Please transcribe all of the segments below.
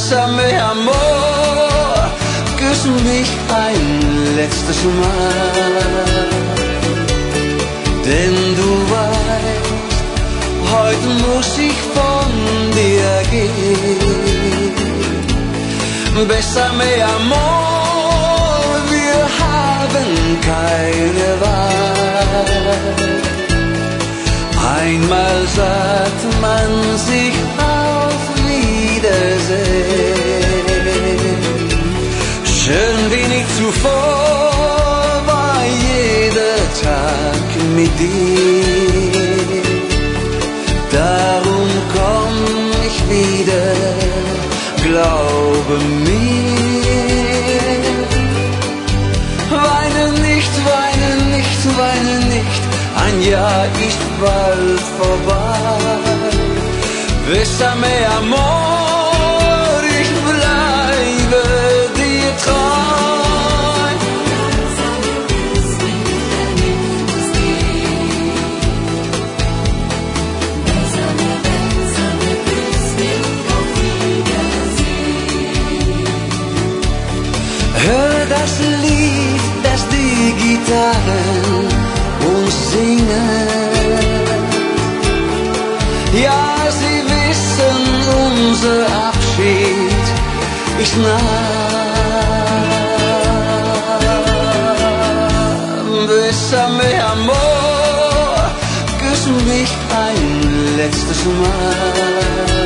Bésame, Amor, küss mich ein letztes Mal. Denn du weißt, heute muss ich von dir gehen. Bésame, Amor, wir haben keine Wahl. Einmal sagt man sich auf Wiedersehen. Schön wie nicht zuvor war jeder Tag mit dir. Darum komm ich wieder, glaube mir. Weine nicht, weine nicht, weine nicht, ein Jahr ist bald vorbei. Bésame, Amor, ich bleibe dir treu. Hör das Lied, das die Gitarren uns singen. Ja, sie wissen, unser Abschied ist nah. Bésame, Amor, küss mich ein letztes Mal.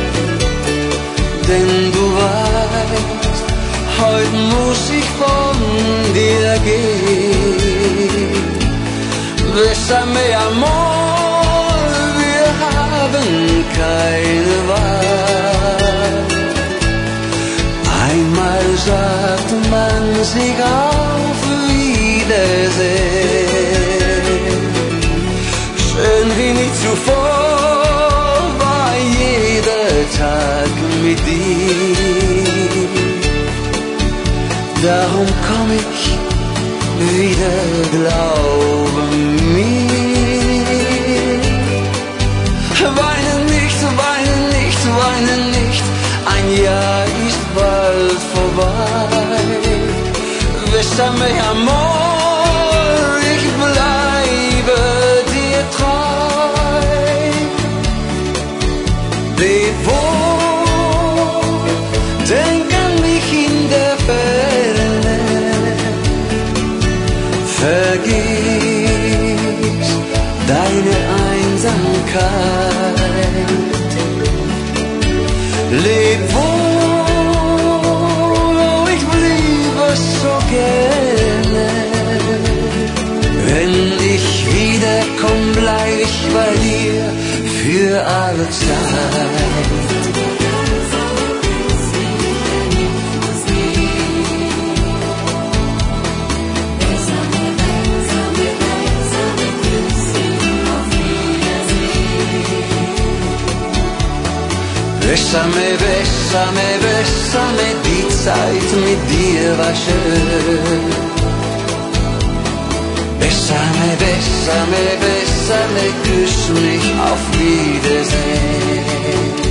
Denn du weißt, heute muss ich von dir gehen. Bésame, Amor, wir haben keine Wahl. Einmal sagt man sich auf Wiedersehen. Schön wie nicht zuvor war jeder Tag mit dir. Darum komm ich wieder, glaube mir. Weine nicht, weine nicht, weine nicht, ein Jahr ist bald vorbei. Bésame, Amor, ich bleibe dir treu. Leb wohl, denk an mich in der Ferne. Vergiss deine Einsamkeit. Leb wohl, oh, ich bliebe so gerne. Wenn ich wiederkomm, bleib ich bei dir für alle Zeit. Bésame, bésame, bésame, die Zeit mit dir war schön. Bésame, bésame, bésame, küss mich auf Wiedersehen.